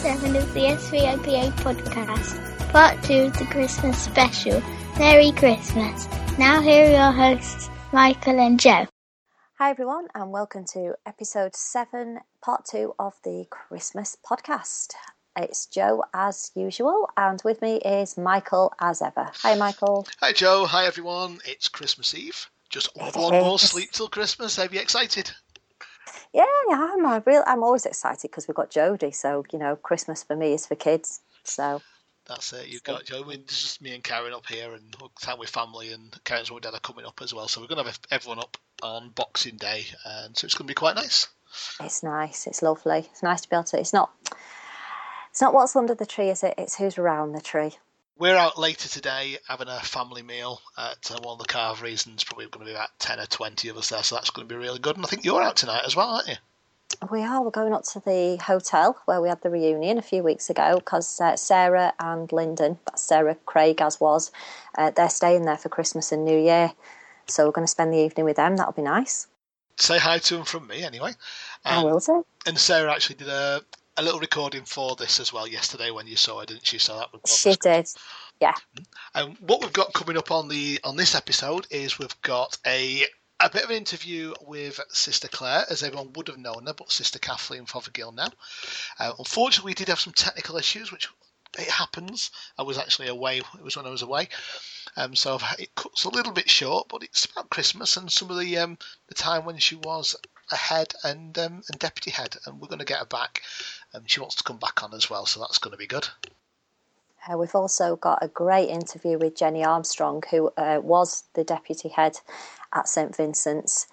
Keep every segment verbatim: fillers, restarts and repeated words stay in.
seven of the S V O P A podcast, part two of the Christmas special. Merry Christmas. Now here are your hosts, Michael and Joe. Hi everyone, and welcome to episode seven, part two of the Christmas podcast. It's Joe as usual, and with me is Michael as ever. Hi Michael. Hi Joe, hi everyone. It's Christmas Eve. Just It one is. more sleep till Christmas. Are you excited? Yeah, yeah, I'm a real. I'm always excited because we've got Jodie. So you know, Christmas for me is for kids. So That's it. You've got Joe. I mean, it's just me and Karen up here, and time with family, and Karen's mum and dad are coming up as well. So we're going to have everyone up on Boxing Day, and so it's going to be quite nice. It's nice. It's lovely. It's nice to be able to. It's not. It's not what's under the tree, is it? It's who's around the tree. We're out later today having a family meal at uh, one of the carveries, and it's probably going to be about ten or twenty of us there, so that's going to be really good. And I think you're out tonight as well, aren't you? We are. We're going up to the hotel where we had the reunion a few weeks ago because uh, Sarah and Lyndon, that's Sarah Craig as was, uh, they're staying there for Christmas and New Year. So we're going to spend the evening with them. That'll be nice. Say hi to them from me anyway. Um, I will do. And Sarah actually did a, a little recording for this as well yesterday when you saw her, didn't she? So that was She did. Yeah. And what we've got coming up on the on this episode is we've got a a bit of an interview with Sister Claire, as everyone would have known her, but Sister Kathleen Fothergill now. Uh, unfortunately, we did have some technical issues, which it happens. I was actually away. It was when I was away, um, so it cuts a little bit short. But it's about Christmas and some of the um, the time when she was a head and um, and deputy head, and we're going to get her back. Um, she wants to come back on as well, so that's going to be good. Uh, we've also got a great interview with Jenny Armstrong, who uh, was the deputy head at St Vincent's.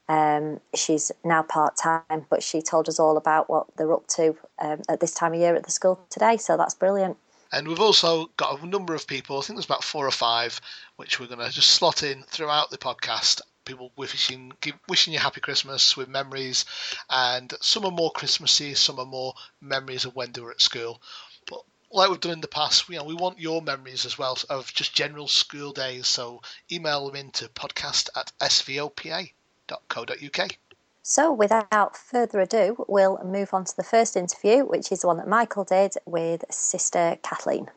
Um, she's now part-time, but she told us all about what they're up to um, at this time of year at the school today, so that's brilliant. And we've also got a number of people, I think there's about four or five, which we're going to just slot in throughout the podcast. People wishing wishing you happy Christmas with memories, and some are more Christmassy, some are more memories of when they were at school. But like we've done in the past, you know, we want your memories as well of just general school days. So email them in to podcast at s v o p a dot co dot u k. So without further ado, we'll move on to the first interview, which is the one that Michael did with Sister Kathleen.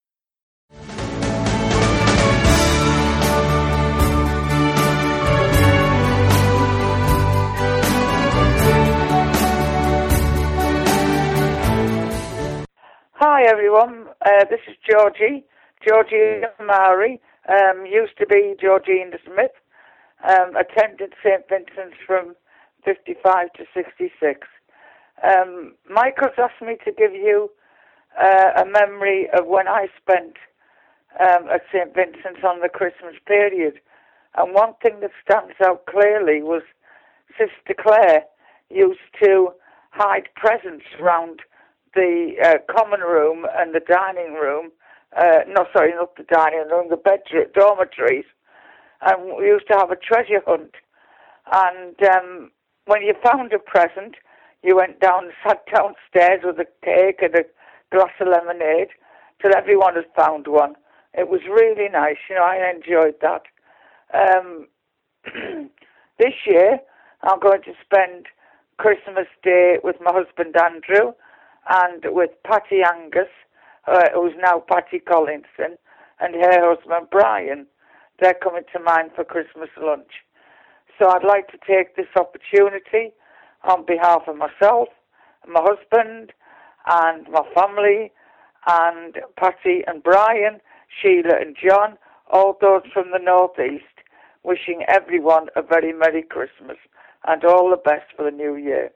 Hi everyone, uh, this is Georgie, Georgie Mari, um, used to be Georgina Smith, um, attended St Vincent's from fifty-five to sixty-six. Um, Michael's asked me to give you uh, a memory of when I spent um, at St Vincent's on the Christmas period, and one thing that stands out clearly was Sister Claire used to hide presents round the uh, common room and the dining room, uh, no, sorry, not the dining room, the bedroom, dormitories, and we used to have a treasure hunt. And um, when you found a present, you went down and sat downstairs with a cake and a glass of lemonade till everyone had found one. It was really nice, you know, I enjoyed that. Um, this year, I'm going to spend Christmas Day with my husband Andrew, and with Patty Angus, uh, who's now Patty Collinson, and her husband Brian. They're coming to mine for Christmas lunch. So I'd like to take this opportunity on behalf of myself, my husband, and my family, and Patty and Brian, Sheila and John, all those from the northeast, wishing everyone a very Merry Christmas and all the best for the new year.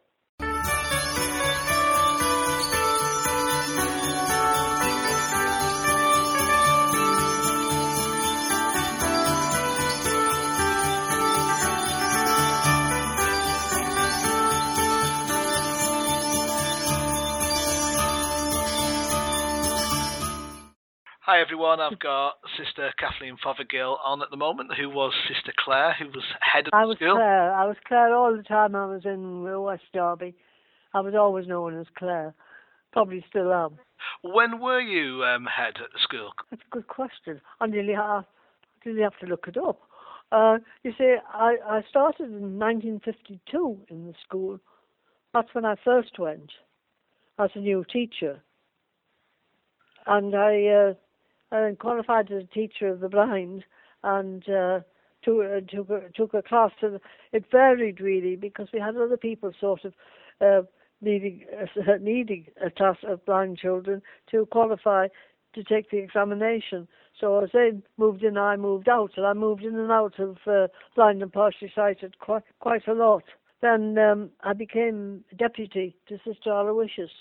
Hi everyone, I've got Sister Kathleen Fothergill on at the moment, who was Sister Claire, who was head of I the was school. Claire. I was Claire all the time I was in West Derby. I was always known as Claire. Probably still am. When were you um, head at the school? That's a good question. I nearly have, I nearly have to look it up. Uh, you see, I, I started in nineteen fifty-two in the school. That's when I first went. as a new teacher. And I, uh, I qualified as a teacher of the blind, and uh, took, uh, took, a, took a class. And it varied really, because we had other people sort of uh, needing, uh, needing a class of blind children to qualify to take the examination. So as they moved in, I moved out, and I moved in and out of uh, blind and partially sighted quite, quite a lot. Then um, I became deputy to Sister Aloysius.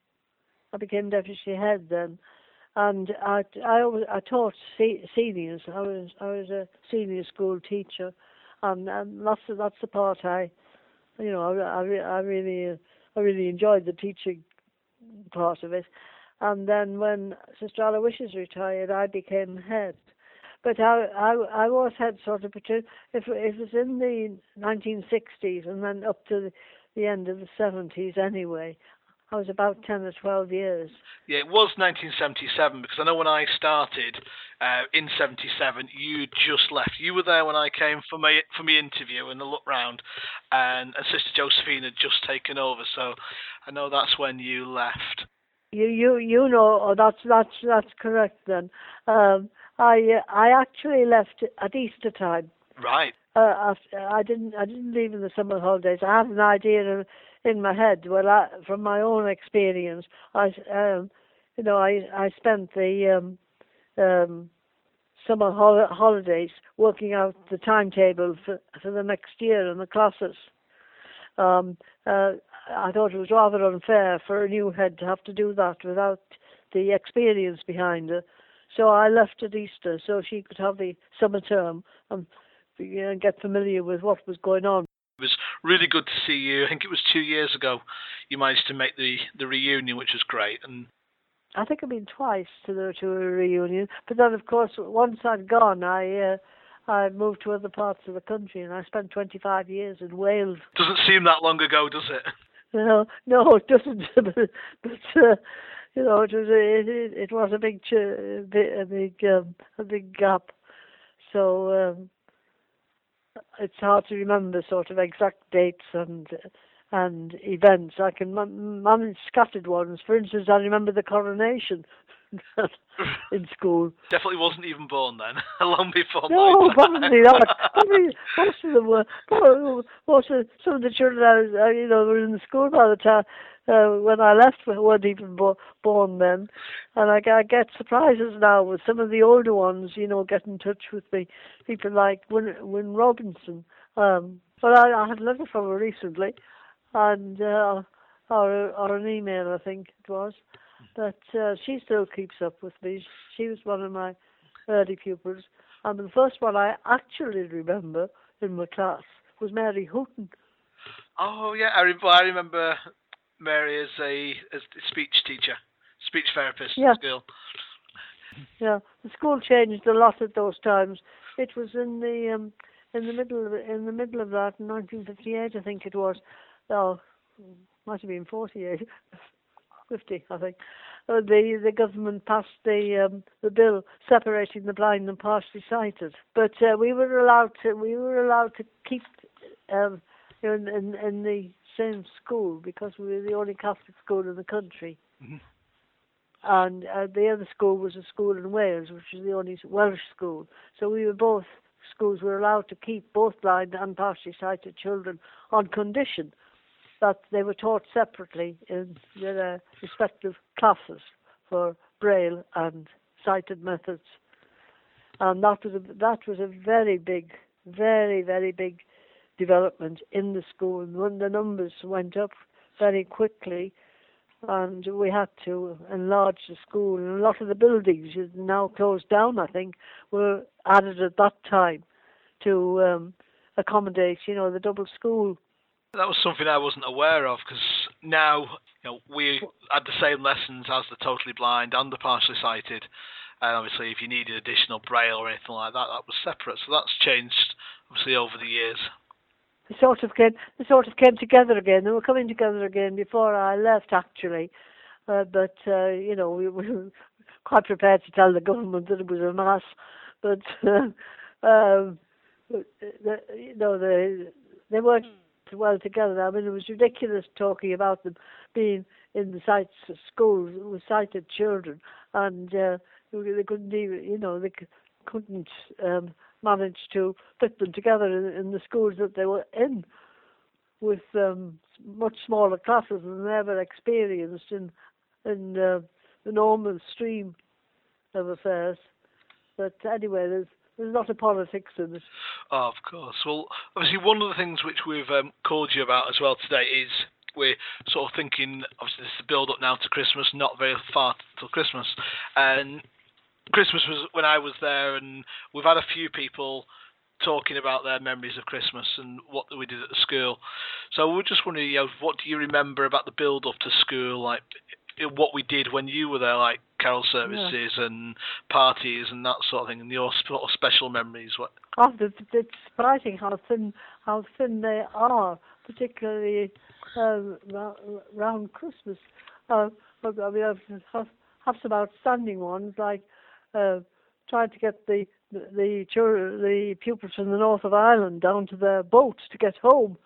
I became deputy head then. And I, I, always, I taught se- seniors. I was I was a senior school teacher, and, and that's that's the part I, you know, I, I, I really uh, I really enjoyed the teaching part of it. And then when Sister Aloysius retired, I became head. But I I, I was head sort of between, if it was in the nineteen sixties and then up to the, the end of the seventies anyway. I was about ten or twelve years. Yeah, it was nineteen seventy-seven, because I know when I started uh, in seventy-seven, you just left. You were there when I came for my for my interview and the look round, and, and Sister Josephine had just taken over. So I know that's when you left. You you you know, oh, that's that's that's correct then. Um, I uh, I actually left at Easter time. Right. Uh, after, I didn't I didn't leave in the summer holidays. I had an idea of, in my head. Well, I, from my own experience, I um, you know I I spent the um, um, summer hol- holidays working out the timetable for for the next year and the classes. Um, uh, I thought it was rather unfair for a new head to have to do that without the experience behind her. So I left at Easter so she could have the summer term and you know, get familiar with what was going on. It was really good to see you. I think it was two years ago you managed to make the, the reunion, which was great. And I think I've been twice to the to a reunion, but then of course once I'd gone, I uh, I moved to other parts of the country, and I spent twenty-five years in Wales. Doesn't seem that long ago, does it? No, no, it doesn't. but but uh, you know, it was a, it, it was a big ch- a big um, a big gap. So. Um, It's hard to remember sort of exact dates and and events. I can m- manage scattered ones. For instance, I remember the coronation in school. Definitely wasn't even born then. Long before. No, probably not. Probably most of them were. Most of some of the children I was, uh, you know, were in the school by the time uh, when I left weren't even bo- born then. And I, I get surprises now with some of the older ones, you know, get in touch with me. People like Win, Win Robinson. Um, but I, I had a letter from her recently, and uh, or, or an email, I think it was. But uh, she still keeps up with me. She was one of my early pupils. And the first one I actually remember in my class was Mary Houghton. Oh, yeah. I, re- I remember Mary as a, as a speech teacher, speech therapist yeah. at school. Yeah, the school changed a lot at those times. It was in the um, in the middle of in the middle of that, in nineteen fifty-eight, I think it was. Oh, might have been forty-eight. fifty, I think. Uh, the the government passed the um, the bill separating the blind and partially sighted, but uh, we were allowed to we were allowed to keep um, you know, in, in in the same school because we were the only Catholic school in the country, mm-hmm. and uh, the other school was a school in Wales, which is the only Welsh school. So we were both schools were allowed to keep both blind and partially sighted children on condition that they were taught separately in their respective classes for Braille and sighted methods. And that was a, that was a very big, very, very big development in the school. And when the numbers went up very quickly, and we had to enlarge the school, and a lot of the buildings, now closed down, I think, were added at that time to um, accommodate, you know, the double school. That was something I wasn't aware of, because now, you know, we had the same lessons as the totally blind and the partially sighted, and obviously if you needed additional Braille or anything like that, that was separate. So that's changed, obviously, over the years. They sort of came, they sort of came together again. They were coming together again before I left, actually. Uh, but uh, you know, we, we were quite prepared to tell the government that it was a mass. But uh, um, the, you know, they they weren't well together. I mean, it was ridiculous talking about them being in the sight schools with sighted children, and uh, they couldn't even, you know, they couldn't um, manage to fit them together in, in the schools that they were in, with um, much smaller classes than they ever experienced in in uh, the normal stream of affairs. But anyway, there's there's a lot of politics in it. Oh, of course. Well, obviously, one of the things which we've um, called you about as well today is we're sort of thinking, obviously, this is the build-up now to Christmas, not very far till Christmas. And Christmas was when I was there, and we've had a few people talking about their memories of Christmas and what we did at the school. So we're just wondering, you know, what do you remember about the build-up to school, like what we did when you were there, like carol services yeah. and parties and that sort of thing, and your sort of special memories? What? Oh, it's surprising how thin how thin they are, particularly uh, around Christmas. Uh, I mean, I've have, have some outstanding ones, like uh, trying to get the the the, the pupils from the north of Ireland down to their boat to get home.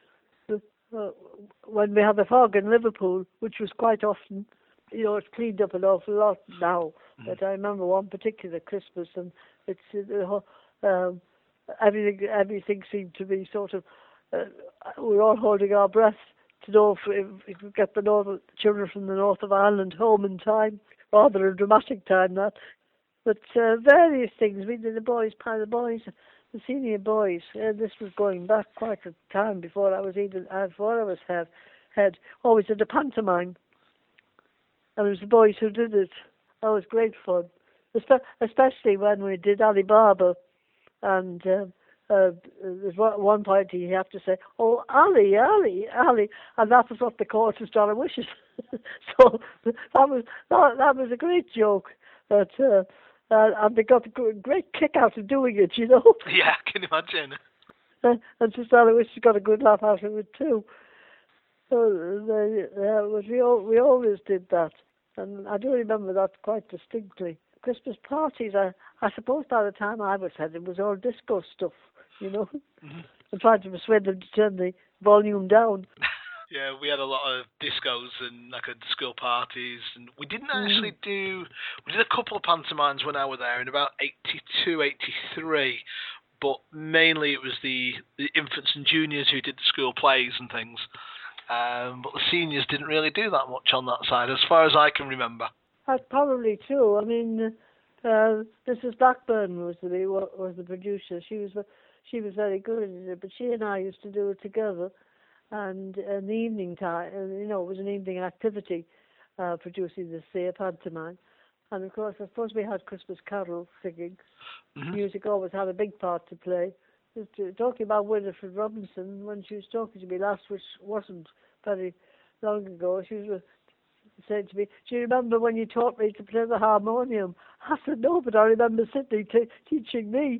Uh, when we had the fog in Liverpool, which was quite often, you know, it's cleaned up an awful lot now. Mm. But I remember one particular Christmas, and it's uh, um, everything. Everything seemed to be sort of. Uh, we were all holding our breath to know if, if, if we get the north, children from the north of Ireland home in time. Rather a dramatic time, that. But uh, various things. We did the boys, pie the boys. The senior boys, uh, this was going back quite a time before I was even, uh, before I was head, head, always did a pantomime. And it was the boys who did it. That was great fun. Espe- especially when we did Ali Baba. And uh, uh, there's one, one point you have to say, oh, Ali, Ali, Ali. And that was what the chorus Dollar Wishes. So that was, that, that was a great joke. But, uh, Uh, and they got a great kick out of doing it, you know. Yeah, I can imagine. Uh, and Sister Aloysius got a good laugh out of it too. So they, uh, we all, we always did that, and I do remember that quite distinctly. Christmas parties, I I suppose by the time I was head, it was all disco stuff, you know. Mm-hmm. I tried to persuade them to turn the volume down. Yeah, we had a lot of discos and like at school parties, and we didn't actually mm. do. We did a couple of pantomimes when I was there in about eighty-two, eighty-three, but mainly it was the, the infants and juniors who did the school plays and things. Um, but the seniors didn't really do that much on that side, as far as I can remember. Uh, probably true. I mean, uh, Missus Blackburn was the was the producer. She was she was very good at it, but she and I used to do it together. And in the evening time, you know, it was an evening activity, uh, producing the Say pantomime. And of course, I suppose we had Christmas carol singing. Mm-hmm. Music always had a big part to play. Just, uh, talking about Winifred Robinson, when she was talking to me last, which wasn't very long ago, she was saying to me, "Do you remember when you taught me to play the harmonium?" I said, "No, but I remember Sydney t- teaching me."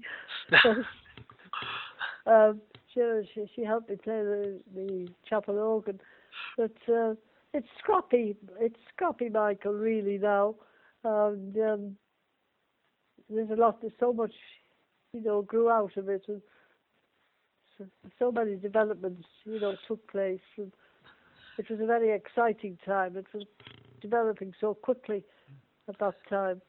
um, She, she helped me play the, the chapel organ, but uh, it's scrappy. It's scrappy, Michael, really now. And um, there's a lot. There's so much, you know, grew out of it, and so, so many developments, you know, took place. And it was a very exciting time. It was developing so quickly at that time.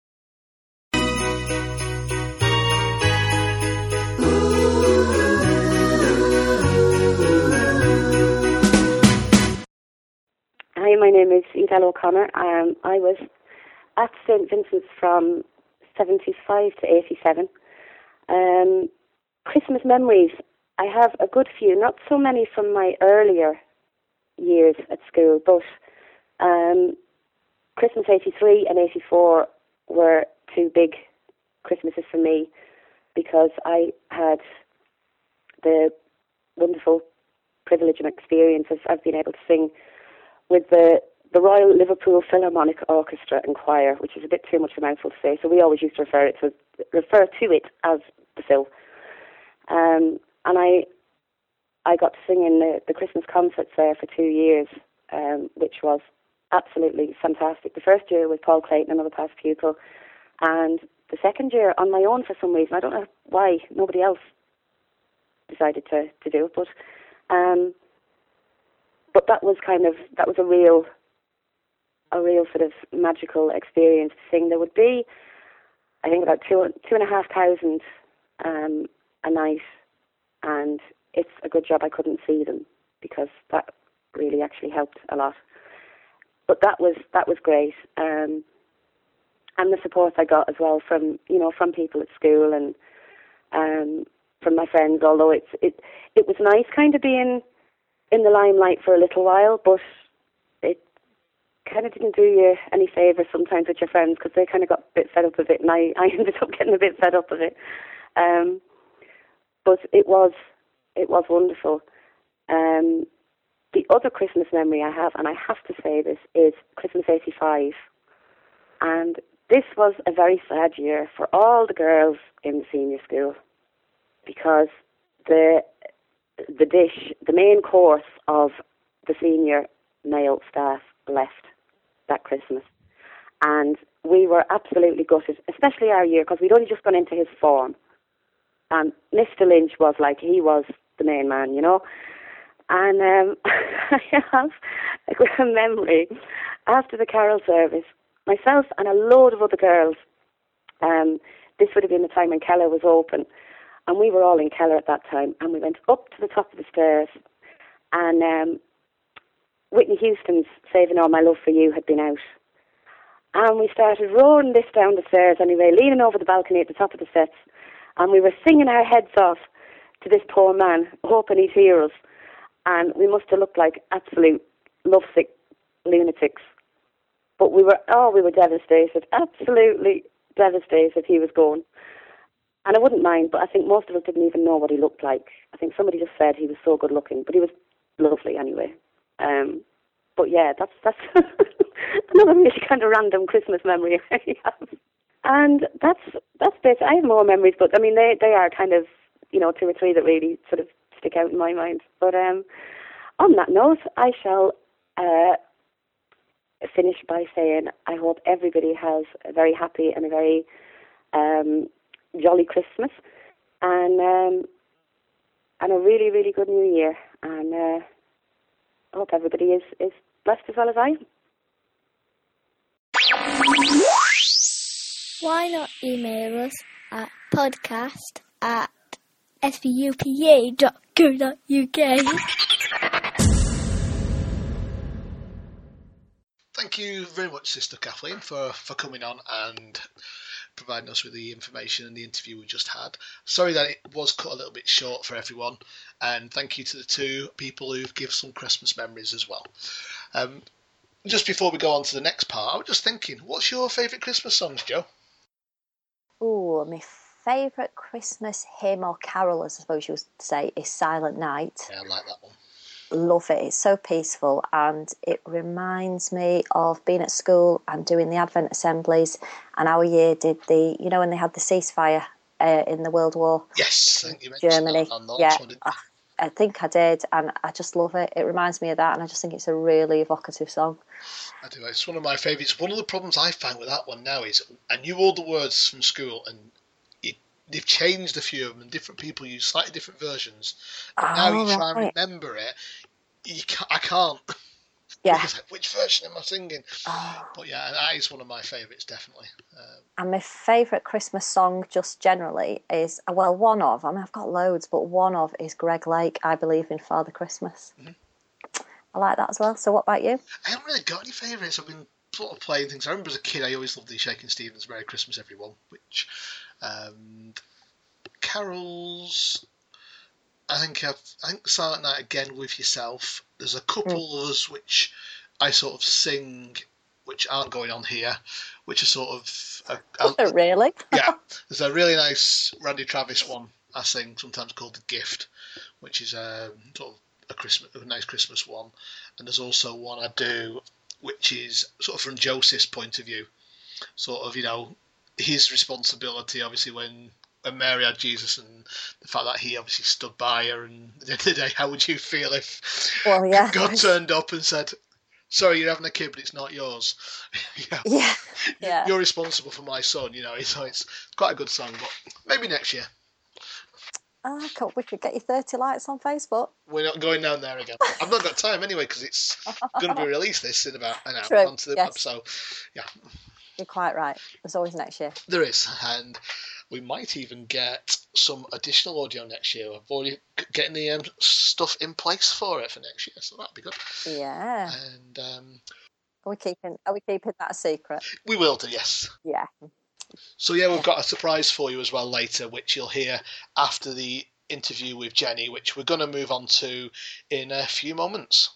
Hi, my name is Edel O'Connor. Um, I was at Saint Vincent's from seventy-five to eighty-seven. Um, Christmas memories, I have a good few, not so many from my earlier years at school, but um, Christmas eighty-three and eighty-four were two big Christmases for me, because I had the wonderful privilege and experience of, of being able to sing with the, the Royal Liverpool Philharmonic Orchestra and Choir, which is a bit too much of a mouthful to say, so we always used to refer it to refer to it as the Phil. Um, and I I got to sing in the, the Christmas concerts there for two years, um, which was absolutely fantastic. The first year with Paul Clayton, another past pupil, and the second year on my own for some reason. I don't know why nobody else decided to, to do it, but Um, but that was kind of, that was a real, a real sort of magical experience to sing. There would be, I think, about two, two and a half thousand um, a night, and it's a good job I couldn't see them, because that really actually helped a lot. But that was that was great, um, and the support I got as well from you know from people at school and um, from my friends. Although it's it it was nice kind of being in the limelight for a little while, but it kind of didn't do you any favours sometimes with your friends, because they kind of got a bit fed up of it, and I, I ended up getting a bit fed up of it. Um, but it was it was wonderful. Um, the other Christmas memory I have, and I have to say this, is Christmas eighty-five. And this was a very sad year for all the girls in the senior school, because the the dish, the main course of the senior male staff left that Christmas. And we were absolutely gutted, especially our year, because we'd only just gone into his form. And Mister Lynch was like, he was the main man, you know. And um, I have a memory after the carol service, myself and a load of other girls, um, this would have been the time when Keller was open, and we were all in Keller at that time, and we went up to the top of the stairs, and um, Whitney Houston's Saving All My Love For You had been out. And we started roaring this down the stairs anyway, leaning over the balcony at the top of the steps, and we were singing our heads off to this poor man, hoping he'd hear us. And we must have looked like absolute lovesick lunatics. But we were, oh, we were devastated, absolutely devastated he was gone. And I wouldn't mind, but I think most of us didn't even know what he looked like. I think somebody just said he was so good looking, but he was lovely anyway. Um, but yeah, that's that's another really kind of random Christmas memory I have. And that's that's basically, I have more memories, but I mean, they, they are kind of, you know, two or three that really sort of stick out in my mind. But um, on that note, I shall uh, finish by saying I hope everybody has a very happy and a very um, jolly Christmas, and um, and a really, really good New Year. And uh, I hope everybody is, is blessed as well as I am. Why not email us at podcast at spupa dot co dot uk. Thank you very much, Sister Kathleen, for, for coming on and providing us with the information and the interview we just had. Sorry that it was cut a little bit short for everyone, and thank you to the two people who've given some Christmas memories as well. Um, just before we go on to the next part, I was just thinking, what's your favourite Christmas songs, Joe? Oh, my favourite Christmas hymn or carol, I suppose you would say, is Silent Night. Yeah, I like that one. Love it. It's so peaceful, and it reminds me of being at school and doing the Advent assemblies, and our year did the, you know, when they had the ceasefire uh, in the World War. Yes, I think you mentioned Germany. that on Yeah, one, I, I think I did, and I just love it. It reminds me of that, and I just think it's a really evocative song. I do. It's one of my favourites. One of the problems I find with that one now is I knew all the words from school, and it, they've changed a few of them, and different people use slightly different versions. And Oh, now you try right. and remember it, you can't, I can't. Yeah. Because, like, which version am I singing? Oh. But yeah, that is one of my favourites, definitely. Um, And my favourite Christmas song, just generally, is, well, one of, I mean, I've got loads, but one of is Greg Lake, I Believe in Father Christmas. Mm-hmm. I like that as well. So what about you? I haven't really got any favourites. I've been sort of playing things. I remember as a kid, I always loved the Shakin' Stevens Merry Christmas Everyone, which, um, carols, I think I've, I think Silent Night again with yourself. There's a couple mm. of us which I sort of sing, which aren't going on here, which are sort of a, a, really. Yeah, there's a really nice Randy Travis one I sing, sometimes called The Gift, which is um, sort of a Christmas, a nice Christmas one. And there's also one I do, which is sort of from Joseph's point of view, sort of, you know, his responsibility, obviously, when. when Mary had Jesus, and the fact that he obviously stood by her, and at the end of the day, how would you feel if well, yeah. God turned up and said, sorry, you're having a kid, but it's not yours. you know, yeah. yeah. You're responsible for my son, you know, so it's quite a good song, but maybe next year. Ah, oh, we could get you thirty likes on Facebook. We're not going down there again. I've not got time anyway because it's going to be released this in about an hour True, onto the yes. web. So, yeah. You're quite right. There's always next year. There is, and we might even get some additional audio next year. I've already getting the um, stuff in place for it for next year, so that'll be good. Yeah. And um, are we keeping are we keeping that a secret? We will do, yes. Yeah. So yeah, we've got a surprise for you as well later, which you'll hear after the interview with Jenny, which we're going to move on to in a few moments.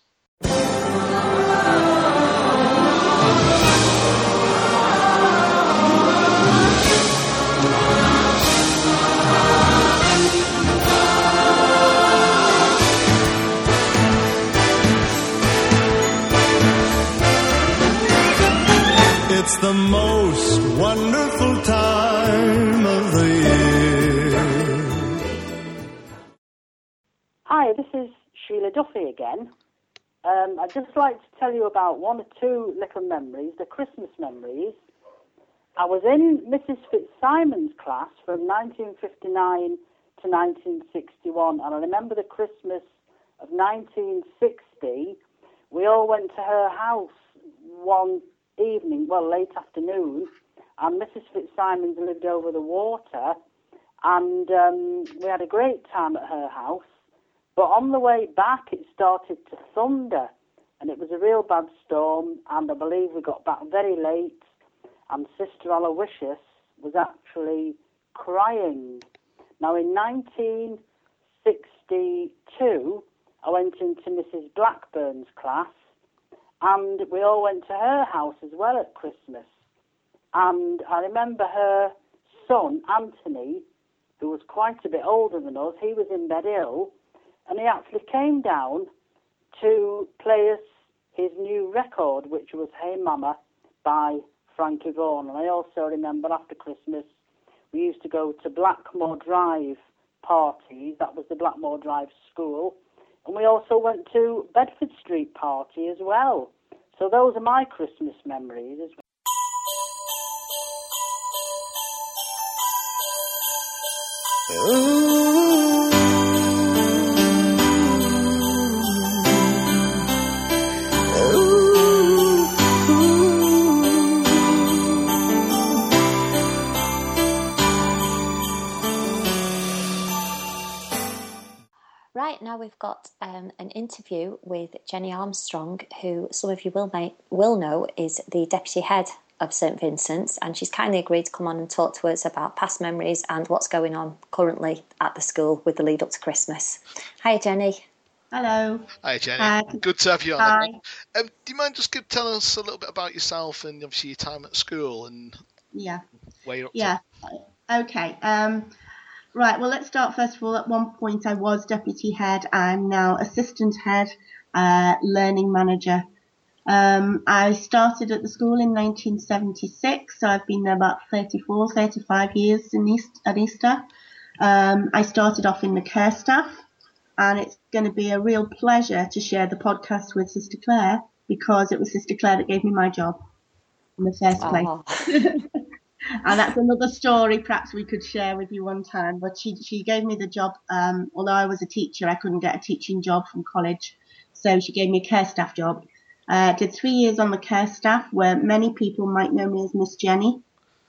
It's the most wonderful time of the year. Hi, this is Sheila Duffy again. Um, I'd just like to tell you about one or two little memories, the Christmas memories. I was in Missus Fitzsimon's class from nineteen fifty-nine to nineteen sixty-one, and I remember the Christmas of nineteen sixty. We all went to her house one evening, well, late afternoon, and Missus Fitzsimons lived over the water, and um, we had a great time at her house. But on the way back, it started to thunder, and it was a real bad storm, and I believe we got back very late, and Sister Aloysius was actually crying. Now, in nineteen sixty-two, I went into Missus Blackburn's class, and we all went to her house as well at Christmas. And I remember her son, Anthony, who was quite a bit older than us, he was in bed ill, and he actually came down to play us his new record, which was Hey Mama by Frankie Vaughan. And I also remember after Christmas, we used to go to Blackmore Drive parties. That was the Blackmore Drive school. And we also went to Bedford Street party as well. So those are my Christmas memories as well. Right, now we've got um, an interview with Jenny Armstrong, who some of you will may, will know is the deputy head of St Vincent's, and she's kindly agreed to come on and talk to us about past memories and what's going on currently at the school with the lead up to Christmas. Hi, Jenny. Hello. Hi, Jenny. Hi. Good to have you on. Hi. Um, do you mind just give, tell us a little bit about yourself and obviously your time at school and Yeah. where you're up Yeah. to? Okay. Um, right. Well, let's start first of all. At one point, I was deputy head. I'm now assistant head, uh, learning manager. Um, I started at the school in nineteen seventy-six, so I've been there about thirty-four, thirty-five years in East, at Easter. Um, I started off in the care staff, and it's going to be a real pleasure to share the podcast with Sister Claire, because it was Sister Claire that gave me my job in the first place. Oh. And that's another story perhaps we could share with you one time. But she she gave me the job. Um, although I was a teacher, I couldn't get a teaching job from college, so she gave me a care staff job. I uh, did three years on the care staff, where many people might know me as Miss Jenny.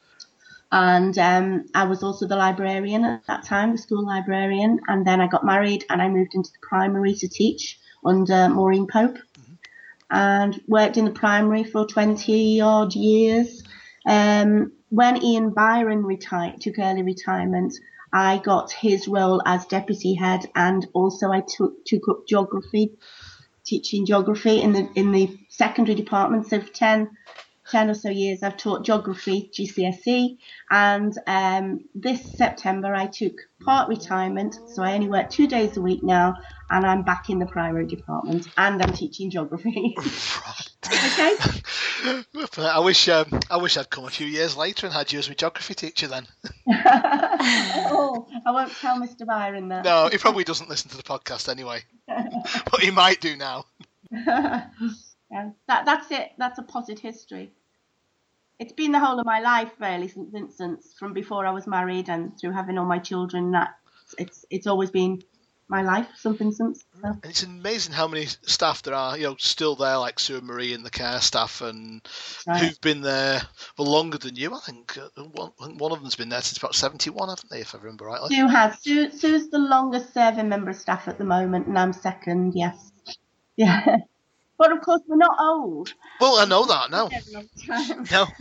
And um, I was also the librarian at that time, the school librarian. And then I got married and I moved into the primary to teach under Maureen Pope, mm-hmm. and worked in the primary for twenty odd years. Um, when Ian Byron retired, took early retirement, I got his role as deputy head, and also I took, took up geography, teaching geography in the in the secondary department. So for ten, ten or so years I've taught geography, G C S E, and um, this September I took part retirement, so I only work two days a week now, and I'm back in the primary department, and I'm teaching geography. Okay. I wish um, I wish I'd come a few years later and had you as my geography teacher then. Oh, I won't tell Mister Byron that. No, he probably doesn't listen to the podcast anyway, but he might do now. Yeah, that that's it. That's a potted history. It's been the whole of my life, really, St Vincent's, from before I was married and through having all my children. That it's it's it's always been my life, Saint Vincent's. So. And it's amazing how many staff there are, you know, still there, like Sue and Marie and the care staff, and Right. who've been there for longer than you. I think uh, one, one of them's been there since about seventy-one, haven't they, if I remember rightly? Sue has. Sue, Sue's the longest serving member of staff at the moment, and I'm second, yes. Yeah. But of course, we're not old. Well, I know that now. We've been there a long time. No.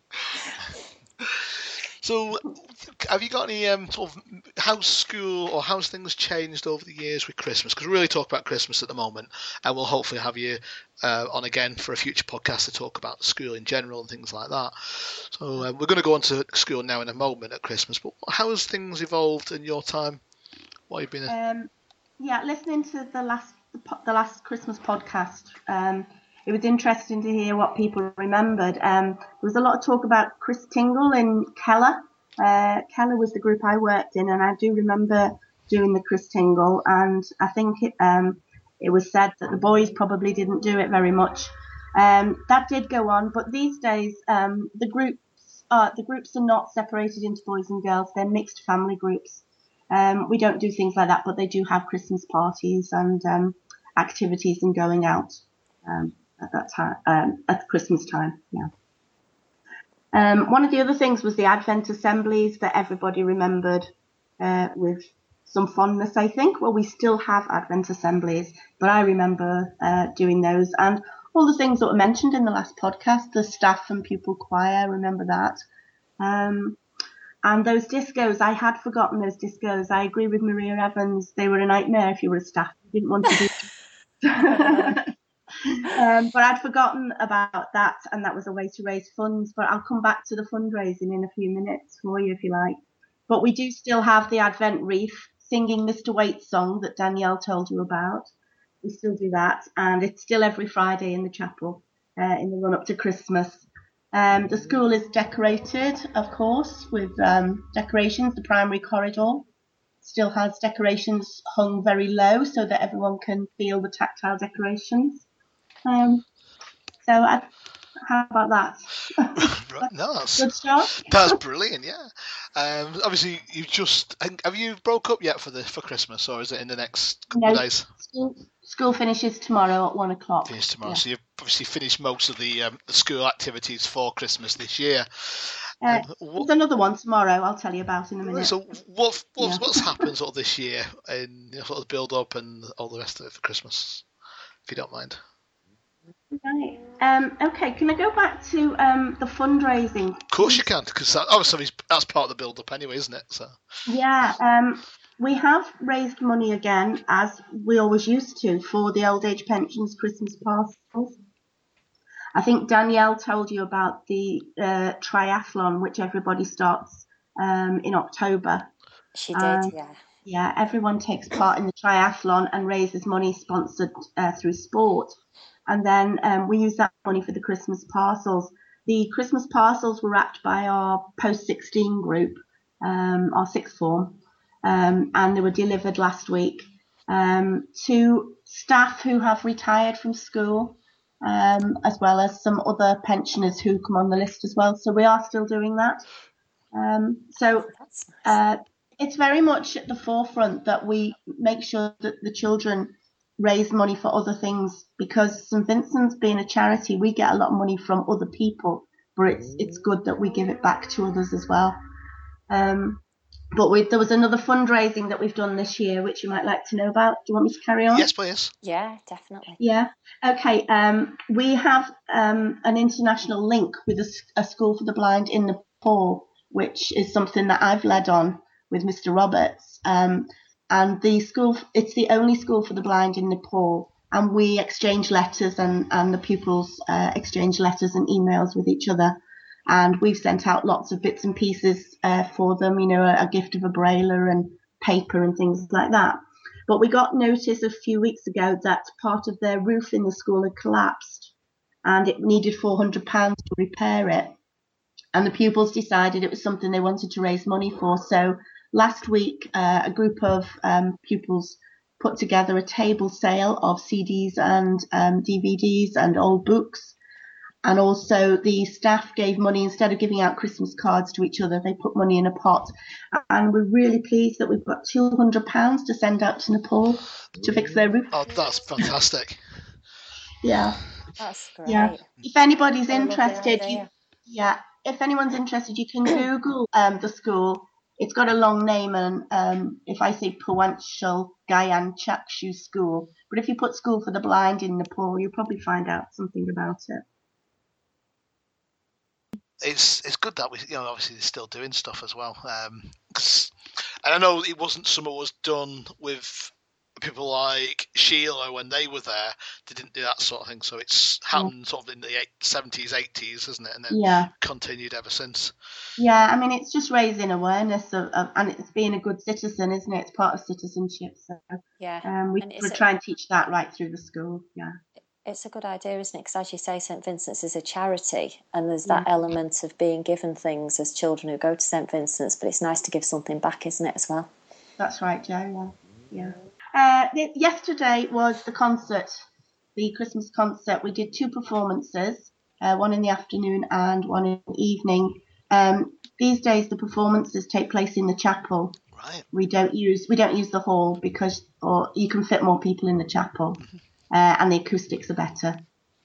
So, have you got any um, sort of how's school or how's things changed over the years with Christmas? Because we really talk about Christmas at the moment, and we'll hopefully have you uh, on again for a future podcast to talk about school in general and things like that. So, uh, we're going to go on to school now in a moment at Christmas. But how has things evolved in your time? What have you been? Um, yeah, listening to the last the, po- the last Christmas podcast, um, it was interesting to hear what people remembered. Um, there was a lot of talk about Chris Tingle in Keller. Uh, Keller was the group I worked in, and I do remember doing the Chris Tingle. And I think it, um, it was said that the boys probably didn't do it very much. Um, that did go on, but these days um, the groups are the groups are not separated into boys and girls. They're mixed family groups. Um, we don't do things like that, but they do have Christmas parties and um, activities and going out. Um, at that time, um, at Christmas time, yeah. Um, one of the other things was the Advent assemblies that everybody remembered uh, with some fondness, I think. Well, we still have Advent assemblies, but I remember uh, doing those. And all the things that were mentioned in the last podcast, the staff and pupil choir, remember that. Um, and those discos, I had forgotten those discos. I agree with Maria Evans. They were a nightmare if you were a staff. You didn't want to do Um, but I'd forgotten about that, and that was a way to raise funds. But I'll come back to the fundraising in a few minutes for you if you like. But we do still have the Advent wreath, singing Mister Waite's song that Danielle told you about. We still do that, and it's still every Friday in the chapel uh, in the run up to Christmas. Um, the school is decorated, of course, with um, decorations. The primary corridor still has decorations hung very low so that everyone can feel the tactile decorations. Um, so I, how about that? Right, no, that's, Good start. that's brilliant. Yeah. Um, obviously, you just have you broke up yet for the for Christmas, or is it in the next couple No, of days? School, school finishes tomorrow at one o'clock. Finish tomorrow, Yeah. so you've obviously finished most of the um, the school activities for Christmas this year. Uh, Um, what, there's another one tomorrow. I'll tell you about in a minute. so what what's, Yeah. what's happened sort of this year in you know, sort of the build up and all the rest of it for Christmas, if you don't mind? Right. Um, okay, can I go back to um, the fundraising? Of course you can, because that, obviously that's part of the build up anyway, isn't it? So Yeah, um, we have raised money again, as we always used to, for the old age pensions Christmas parcels. I think Danielle told you about the uh, triathlon, which everybody starts um, in October. She did, Um, yeah. Yeah, everyone takes part in the triathlon and raises money sponsored uh, through sport. And then um, we use that money for the Christmas parcels. The Christmas parcels were wrapped by our post sixteen group, um, our sixth form, um, and they were delivered last week um, to staff who have retired from school, um, as well as some other pensioners who come on the list as well. So we are still doing that. Um, so That's nice. uh, it's very much at the forefront that we make sure that the children raise money for other things, because Saint Vincent's being a charity, we get a lot of money from other people, but it's it's good that we give it back to others as well. Um, but we, there was another fundraising that we've done this year, which you might like to know about. Do you want me to carry on? yes, please. Yeah, definitely. Yeah. Okay. Um, we have um, an international link with a, s- a school for the blind in Nepal, which is something that I've led on with Mister Roberts. Um, and the school, it's the only school for the blind in Nepal. And we exchange letters, and, and the pupils uh, exchange letters and emails with each other. And we've sent out lots of bits and pieces uh, for them, you know, a, a gift of a brailler and paper and things like that. But we got notice a few weeks ago that part of their roof in the school had collapsed and it needed four hundred pounds to repair it. And the pupils decided it was something they wanted to raise money for. So last week, uh, a group of um, pupils put together a table sale of C Ds and um, D V Ds and old books. and also the staff gave money. Instead of giving out Christmas cards to each other, they put money in a pot. And we're really pleased that we've got two hundred pounds to send out to Nepal to fix their roof. Oh, that's fantastic. Yeah. That's great. Yeah. If anybody's What a lovely interested, you, idea. yeah, if anyone's interested, you can Google um, the school. It's got a long name, and um, if I say Purvanchal Gyan Chakshu School, but if you put School for the Blind in Nepal, you'll probably find out something about it. It's it's good that we, you know, obviously they're still doing stuff as well. Um, 'cause- and I know it wasn't something was done with people like Sheila when they were there. They didn't do that sort of thing. So it's happened sort of in the eight, seventies, eighties, isn't it? And then Yeah. continued ever since. Yeah, I mean, it's just raising awareness of, of, and it's being a good citizen, isn't it? It's part of citizenship. So Yeah. um, we And it's we a- try and teach that right through the school. Yeah. It's a good idea, isn't it? Because as you say, St Vincent's is a charity, and there's that element of being given things as children who go to St Vincent's, but it's nice to give something back, isn't it, as well? That's right, Jo. Yeah. Yeah. Uh, th- yesterday was the concert, the Christmas concert. We did two performances, uh, one in the afternoon and one in the evening. Um, these days, the performances take place in the chapel. Right. We don't use we don't use the hall because, or you can fit more people in the chapel, uh, and the acoustics are better.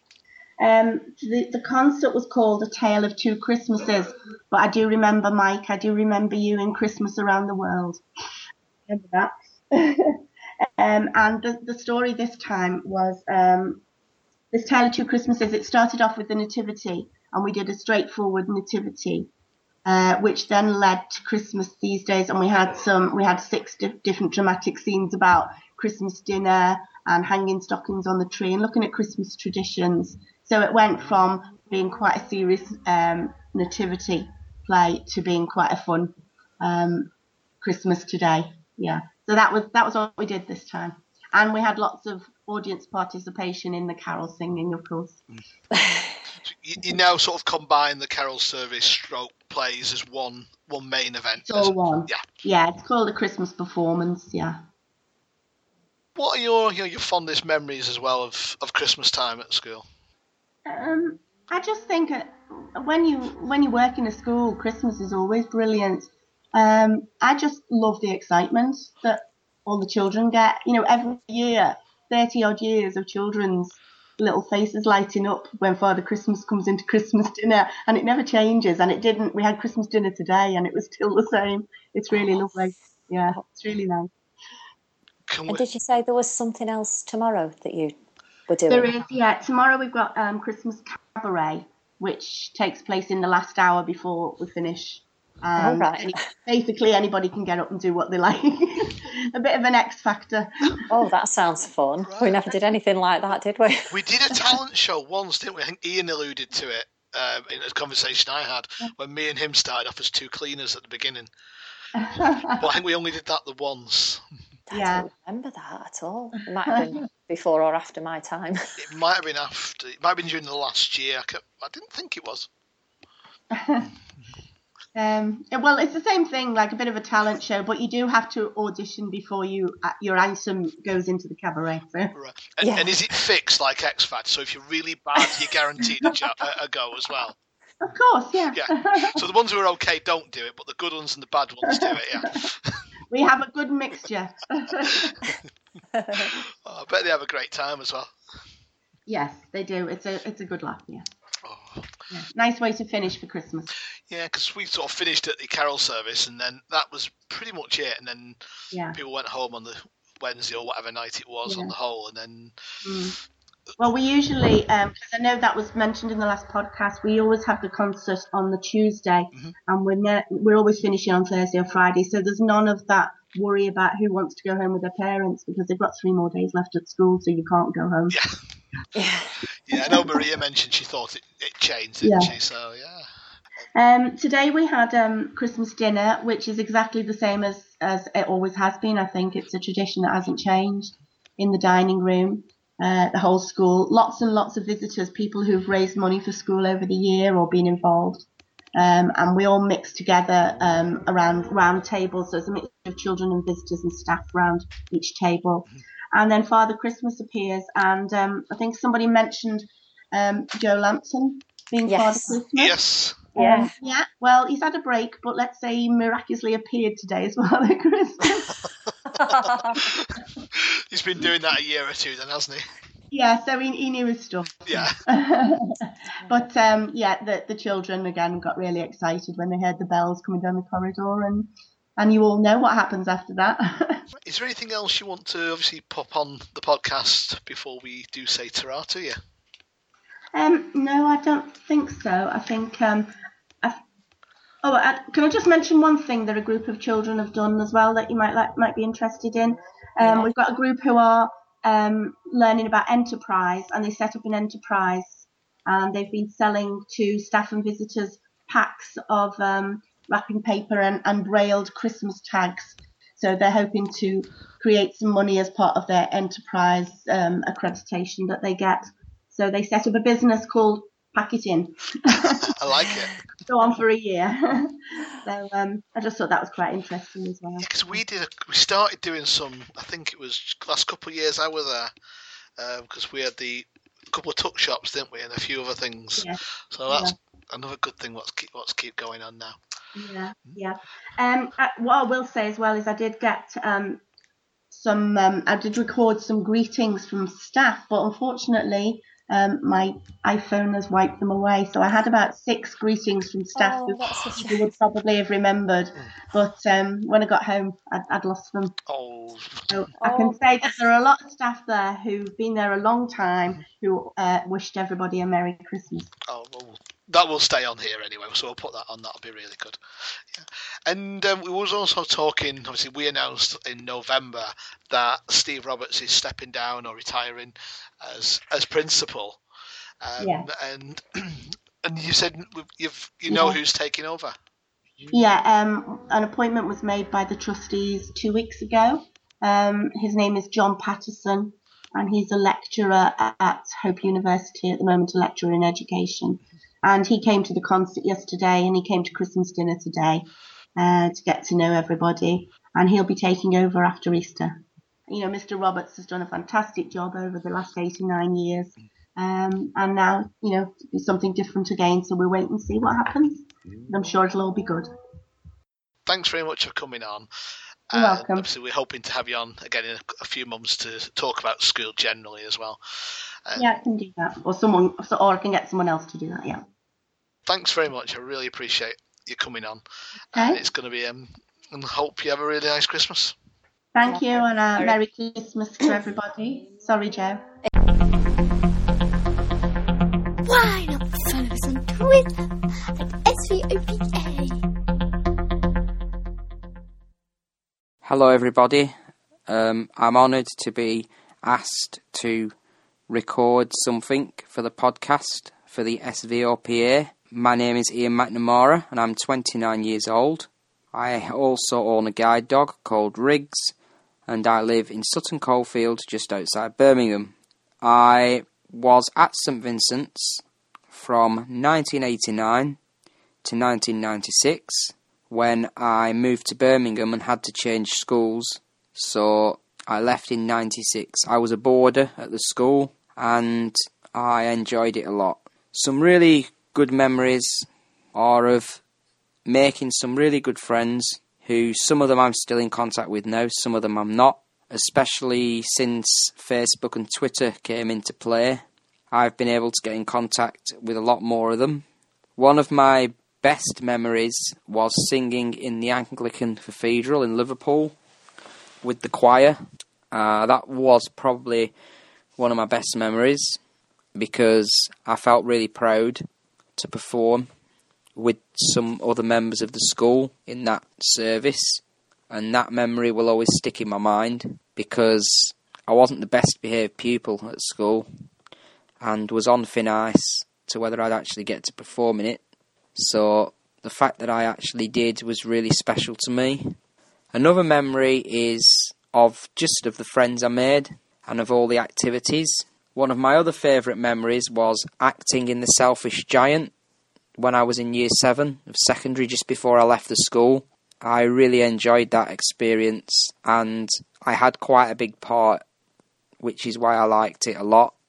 Um, the, the concert was called A Tale of Two Christmases, but I do remember, Mike, I do remember you in Christmas Around the World. Remember that? um, and the, the story this time was um, this Tale of Two Christmases. It started off with the Nativity, and we did a straightforward Nativity, uh, which then led to Christmas these days, and we had some, we had six di- different dramatic scenes about Christmas dinner and hanging stockings on the tree and looking at Christmas traditions. So it went from being quite a serious um, nativity play to being quite a fun um, Christmas today. Yeah. So that was that was what we did this time, and we had lots of audience participation in the carol singing, of course. You, you now sort of combine the carol service stroke plays as one one main event. It's all one. Yeah. Yeah. It's called a Christmas performance. Yeah. What are your you know, your fondest memories as well of, of Christmas time at school? Um, I just think uh, when you when you work in a school, Christmas is always brilliant. Um, I just love the excitement that all the children get. You know, every year, thirty odd years of children's little faces lighting up when Father Christmas comes into Christmas dinner, and it never changes. And it didn't. We had Christmas dinner today, and it was still the same. It's really lovely. Yeah, it's really nice. And did you say there was something else tomorrow that you were doing? There is, yeah. Tomorrow we've got um, Christmas Cabaret, which takes place in the last hour before we finish. Um, Oh, right. any- basically, anybody can get up and do what they like. A bit of an X factor. Oh, that sounds fun. We never did anything like that, did we? We did a talent show once, didn't we? I think Ian alluded to it um, in a conversation I had when me and him started off as two cleaners at the beginning. But I think we only did that the once. I Yeah. don't remember that at all. It might have been before or after my time. It might have been after. It might have been during the last year. I, ca- I didn't think it was. Um, well, it's the same thing, like a bit of a talent show, but you do have to audition before you uh, your item goes into the cabaret. So. Right. And, Yeah. and is it fixed like X Factor? So if you're really bad, you're guaranteed a, jo- a, a go as well. Of course, yeah. Yeah. So the ones who are okay don't do it, but the good ones and the bad ones do it. Yeah. We have a good mixture. Oh, I bet they have a great time as well. Yes, they do. It's a it's a good laugh. Yeah. Oh. Yeah. Nice way to finish for Christmas. Yeah, because we sort of finished at the carol service, and then that was pretty much it. And then Yeah. people went home on the Wednesday or whatever night it was Yeah. on the whole, and then Mm. Well, we usually, because I know that was mentioned in the last podcast, we always have the concert on the Tuesday, Mhm. and we're ne- we're always finishing on Thursday or Friday. So there's none of that worry about who wants to go home with their parents, because they've got three more days left at school, so you can't go home. yeah, Yeah. yeah. I know Maria mentioned she thought it, it changed, didn't Yeah. she? So yeah. Um, today we had um, Christmas dinner, which is exactly the same as, as it always has been. I think it's a tradition that hasn't changed in the dining room, uh, the whole school. Lots and lots of visitors, people who've raised money for school over the year or been involved. Um, and we all mix together um, around round tables. So it's a mix of children and visitors and staff around each table. And then Father Christmas appears, and um, I think somebody mentioned um, Joe Lampson being Yes. Father Christmas. Yes. Yeah. Um, yeah, well, he's had a break, but let's say he miraculously appeared today as Father Christmas. He's been doing that a year or two then, hasn't he? Yeah, so he, he knew his stuff. Yeah. But um, yeah, the the children again got really excited when they heard the bells coming down the corridor, and and you all know what happens after that. Is there anything else you want to obviously pop on the podcast before we do say ta-ra to you? um, no, I don't think so. I think um, I, oh, I, can I just mention one thing that a group of children have done as well that you might like might be interested in? Um, Yeah. We've got a group who are um, learning about enterprise, and they set up an enterprise. And they've been selling to staff and visitors packs of um, wrapping paper and, and brailled Christmas tags. So they're hoping to create some money as part of their enterprise um, accreditation that they get. So they set up a business called Pack It In. I like it. Go on for a year. So um, I just thought that was quite interesting as well. Because we did, a, we started doing some. I think it was last couple of years I was there, because um, we had the couple of tuck shops, didn't we, and a few other things. Yeah. So that's yeah. another good thing. What's keep what's keep going on now. Yeah, yeah. Um, I, what I will say as well is I did get um some. Um, I did record some greetings from staff, but unfortunately, um, my iPhone has wiped them away. So I had about six greetings from staff Oh, that's a who you would probably have remembered, but um, when I got home, I'd, I'd lost them. Oh. So I can say that there are a lot of staff there who've been there a long time who uh, wished everybody a Merry Christmas. Oh, well, that will stay on here anyway, so we'll put that on. That'll be really good. Yeah. And um, we was also talking, obviously, we announced in November that Steve Roberts is stepping down or retiring as as principal. Um, Yeah. And and you said you've you know Yeah. who's taking over. Yeah, um, an appointment was made by the trustees two weeks ago. Um, his name is John Patterson, and he's a lecturer at Hope University at the moment, a lecturer in education. And he came to the concert yesterday, and he came to Christmas dinner today uh, to get to know everybody. And he'll be taking over after Easter. You know, Mister Roberts has done a fantastic job over the last eighty-nine years. Um, and now, you know, it's something different again. So we'll wait and see what happens. I'm sure it'll all be good. Thanks very much for coming on. You're And welcome. Obviously, we're hoping to have you on again in a, a few months to talk about school generally as well. Um, Yeah, I can do that. Or someone, or I can get someone else to do that, yeah. Thanks very much. I really appreciate you coming on. Okay. And it's going to be, um, and hope you have a really nice Christmas. Thank you, and uh, Merry Christmas to everybody. Sorry, Joe. Why not follow us on Twitter at S V O P A? Hello, everybody. Um, I'm honoured to be asked to record something for the podcast for the S V O P A. My name is Ian McNamara, and I'm twenty-nine years old. I also own a guide dog called Riggs, and I live in Sutton Coldfield, just outside Birmingham. I was at St Vincent's from nineteen eighty-nine to nineteen ninety-six, when I moved to Birmingham and had to change schools, so I left in ninety-six. I was a boarder at the school, and I enjoyed it a lot. Some really good memories are of making some really good friends, who some of them I'm still in contact with now, some of them I'm not, especially since Facebook and Twitter came into play. I've been able to get in contact with a lot more of them. One of my best memories was singing in the Anglican Cathedral in Liverpool with the choir. Uh, that was probably one of my best memories, because I felt really proud to perform with some other members of the school in that service, and that memory will always stick in my mind, because I wasn't the best behaved pupil at school and was on thin ice to whether I'd actually get to perform in it. So the fact that I actually did was really special to me. Another memory is of just of the friends I made and of all the activities. One of my other favourite memories was acting in The Selfish Giant when I was in year seven of secondary, just before I left the school. I really enjoyed that experience, and I had quite a big part, which is why I liked it a lot.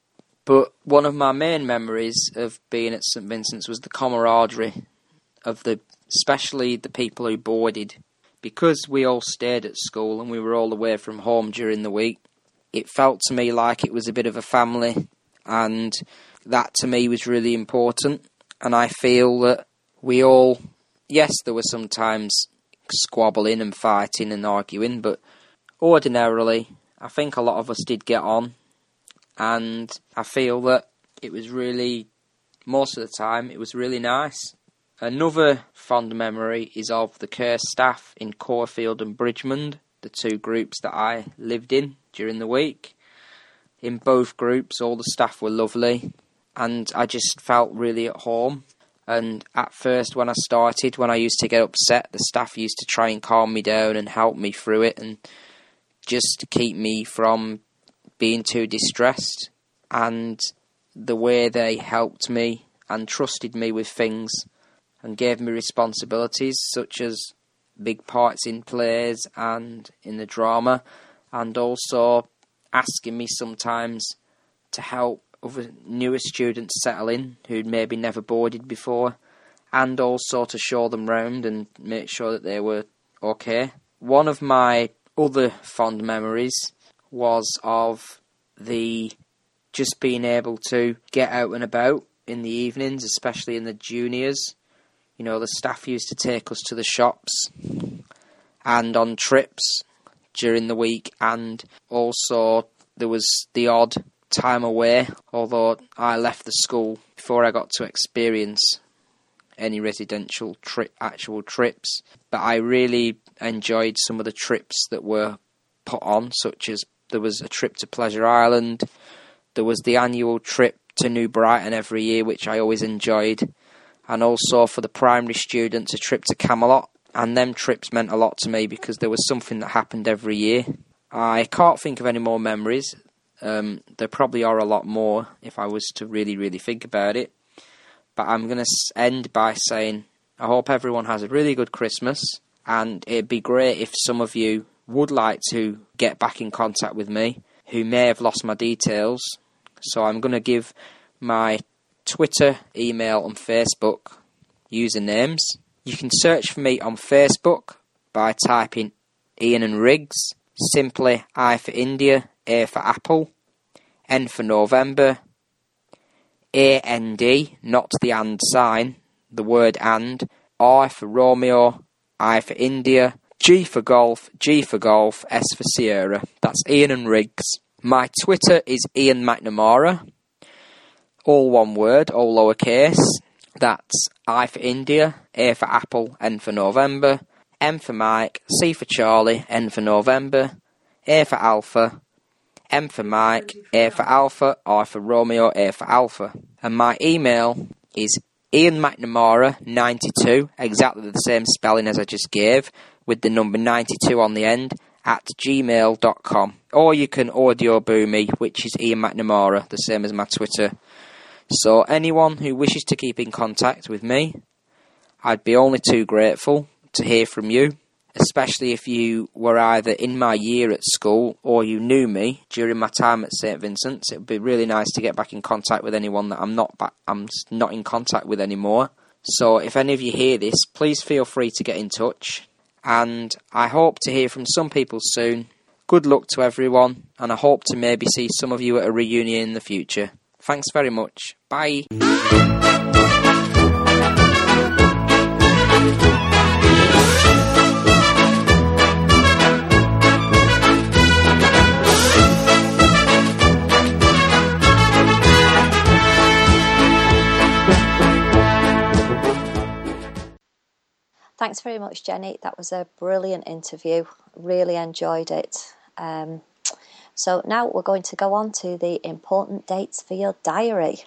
But one of my main memories of being at St Vincent's was the camaraderie of the, especially the people who boarded. Because we all stayed at school and we were all away from home during the week, it felt to me like it was a bit of a family, and that to me was really important. And I feel that we all, yes, there were sometimes squabbling and fighting and arguing, but ordinarily, I think a lot of us did get on, and I feel that it was really, most of the time, it was really nice. Another fond memory is of the care staff in Caulfield and Bridgmond, the two groups that I lived in during the week. In both groups, all the staff were lovely, and I just felt really at home. And at first, when I started, when I used to get upset, the staff used to try and calm me down and help me through it, and just to keep me from being too distressed. And the way they helped me and trusted me with things and gave me responsibilities, such as big parts in plays and in the drama, and also asking me sometimes to help other newer students settle in who'd maybe never boarded before, and also to show them round and make sure that they were okay. One of my other fond memories was of the just being able to get out and about in the evenings, especially in the juniors. You know, the staff used to take us to the shops and on trips during the week, and also there was the odd time away, although I left the school before I got to experience any residential trip, actual trips. But I really enjoyed some of the trips that were put on, such as there was a trip to Pleasure Island, there was the annual trip to New Brighton every year, which I always enjoyed, and also for the primary students, a trip to Camelot. And them trips meant a lot to me because there was something that happened every year. I can't think of any more memories. Um, there probably are a lot more if I was to really, really think about it. But I'm going to end by saying I hope everyone has a really good Christmas, and it'd be great if some of you would like to get back in contact with me who may have lost my details. So I'm going to give my Twitter, email and Facebook usernames. You can search for me on Facebook by typing Ian and Riggs, simply I for India, A for Apple, N for November, A N D, not the and sign, the word and, R for Romeo, I for India, G for Golf, G for Golf, S for Sierra. That's Ian and Riggs. My Twitter is Ian McNamara, all one word, all lowercase. That's I for India, A for Apple, N for November, M for Mike, C for Charlie, N for November, A for Alpha, M for Mike, A for Alpha, R for Romeo, A for Alpha. And my email is Ian McNamara ninety-two, exactly the same spelling as I just gave, with the number ninety-two on the end, at gmail dot com. Or you can audio boo me, which is Ian McNamara, the same as my Twitter. So anyone who wishes to keep in contact with me, I'd be only too grateful to hear from you, especially if you were either in my year at school or you knew me during my time at St Vincent's. It would be really nice to get back in contact with anyone that I'm not back, I'm not in contact with anymore. So if any of you hear this, please feel free to get in touch. And I hope to hear from some people soon. Good luck to everyone, and I hope to maybe see some of you at a reunion in the future. Thanks very much. Bye. Thanks very much, Jenny. That was a brilliant interview. Really enjoyed it. Um, so now we're going to go on to the important dates for your diary.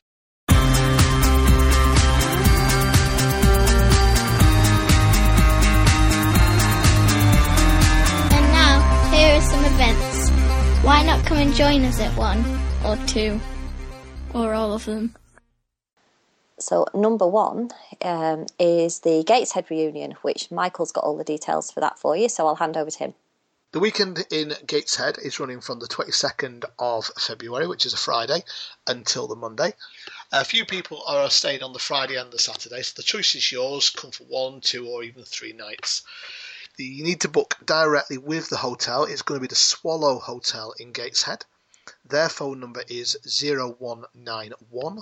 And now, here are some events. Why not come and join us at one, or two, or all of them? So number one um, is the Gateshead reunion, which Michael's got all the details for that for you, so I'll hand over to him. The weekend in Gateshead is running from the twenty-second of February, which is a Friday, until the Monday. A few people are staying on the Friday and the Saturday, so the choice is yours. Come for one, two, or even three nights. You need to book directly with the hotel. It's going to be the Swallow Hotel in Gateshead. Their phone number is zero one nine one,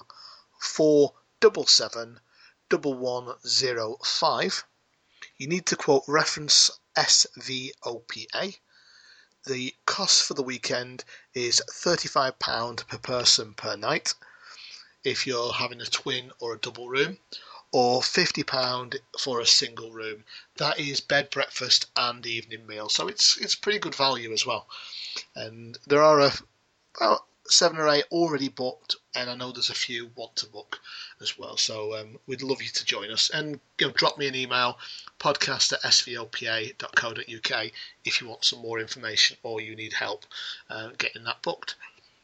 four seven seven, one one zero five. You need to quote reference S V O P A. The cost for the weekend is thirty-five pounds per person per night if you're having a twin or a double room, or fifty pounds for a single room. That is bed, breakfast and evening meal, so it's it's pretty good value as well. And there are a, about seven or eight already booked, and I know there's a few want to book as well, so um, we'd love you to join us. And you know, drop me an email, podcast at s v o p a dot co dot u k, if you want some more information or you need help uh, getting that booked.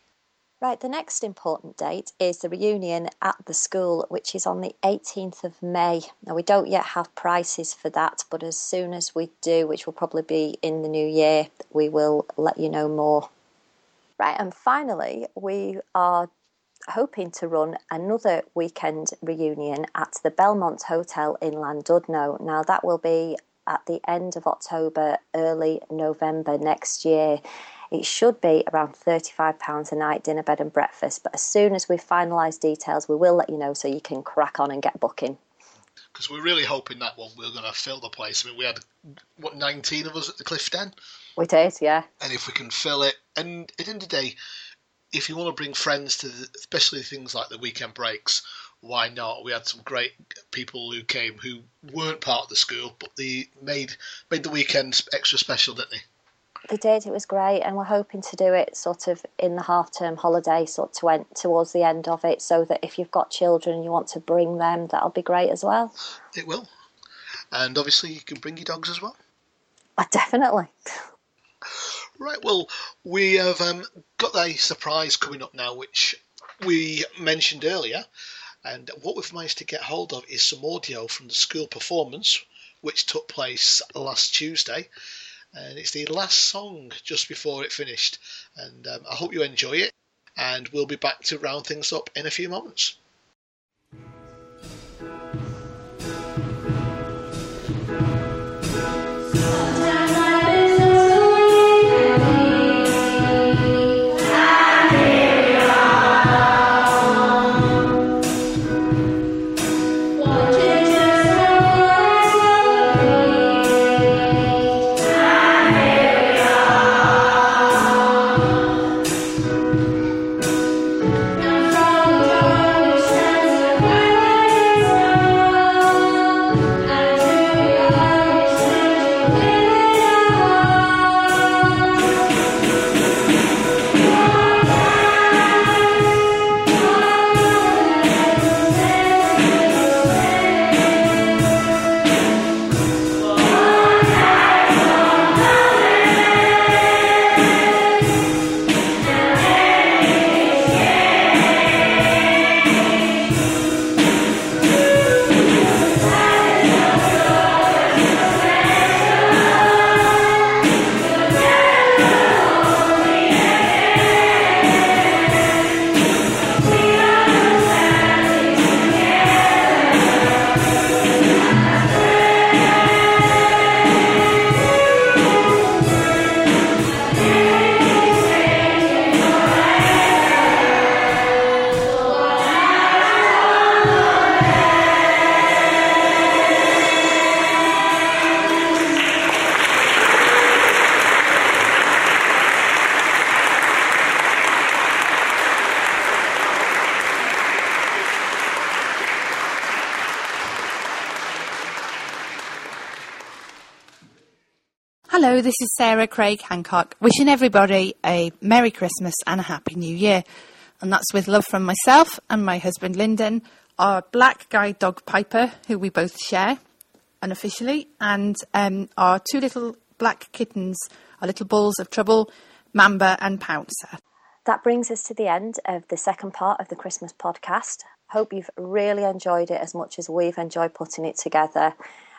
Right, the next important date is the reunion at the school, which is on the eighteenth of May. Now, we don't yet have prices for that, but as soon as we do, which will probably be in the new year, we will let you know more. Right, and finally, we are hoping to run another weekend reunion at the Belmont Hotel in Llandudno. Now, that will be at the end of October, early November next year. It should be around thirty-five pounds a night, dinner, bed and breakfast. But as soon as we finalise details, we will let you know so you can crack on and get booking. Because we're really hoping that one we're going to fill the place. I mean, we had, what, nineteen of us at the Clifton? We did, yeah. And if we can fill it, and at the end of the day, if you want to bring friends to, the, especially things like the weekend breaks, why not? We had some great people who came who weren't part of the school, but they made made the weekends extra special, didn't they? They did, it was great, and we're hoping to do it sort of in the half-term holiday, sort of to end, towards the end of it, so that if you've got children and you want to bring them, that'll be great as well. It will. And obviously you can bring your dogs as well. Uh, definitely. Right, well, we have um, got a surprise coming up now, which we mentioned earlier, and what we've managed to get hold of is some audio from the school performance, which took place last Tuesday. And it's the last song just before it finished. And um, I hope you enjoy it. And we'll be back to round things up in a few moments. Hello, this is Sarah Craig Hancock, wishing everybody a Merry Christmas and a Happy New Year. And that's with love from myself and my husband Lyndon, our black guide dog Piper, who we both share unofficially, and um, our two little black kittens, our little balls of trouble, Mamba and Pouncer. That brings us to the end of the second part of the Christmas podcast. Hope you've really enjoyed it as much as we've enjoyed putting it together.